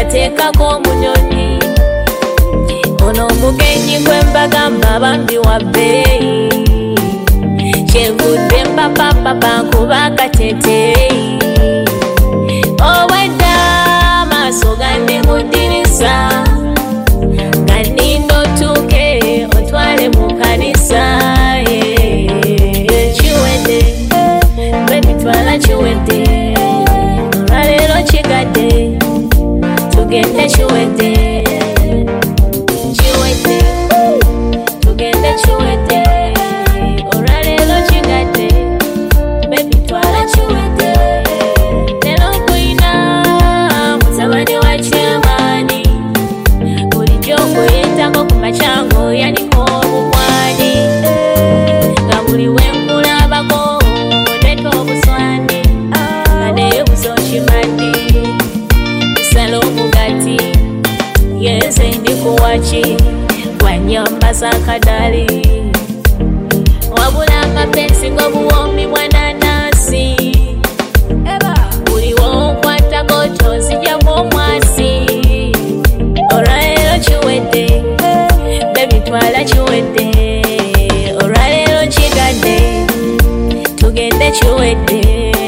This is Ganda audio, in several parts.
bateekako omunyonyi ono omugenyi gwe mbagamba bambi wa bbeeyi kyevudde mpapapapa nkuba akateeteeyi obwedda amaaso gandikuddirisa nga nninda otuuke otwale mu kanisa kiwedde bwebitwala kiwedde olwaleero kigadde tugende kiwedde kiwedde tugende kiwedde olwaleero kigadde bebitwala kiwedde leero nkuyina mutabani wa kyamaani bulijjo nkuyitako ku makyango yaliko obumwani nga buli wenkulabako ondeka obuswani nga neebuza okimanyi nsala omugati yenze ndikuwaki wanyambaza akadali wabula amapensi g'obuwombi bwa nanasi buli wonkwatako tonzigyamu omwasi olwaleero kiwedde bebitwala kiwedde olwaleero kigadde tugende kiwedde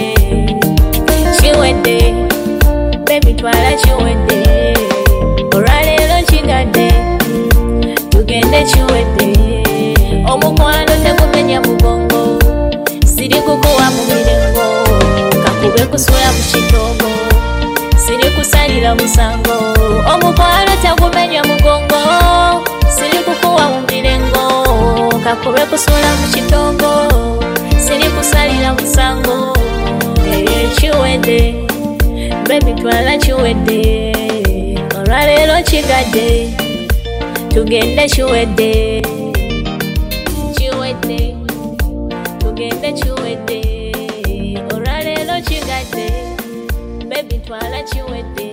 kiwedde bebitwala kiwedde olwaleero kigadde tugende kiwedde omukwano tegumenya mugongo siri kukuwa mu mirengo kakube kusula mu kitogo siri kusalira musango omukwano tegumenya mugongo siri kukuwa mu mirengo kakube kusula mu kitogo siri kusalira musango kiwedde bebitwala kiwedde olwaleero kigadde tugende kiwedde kiwedde tugende kiwedde olwaleero kigadde bebitwala kiwedde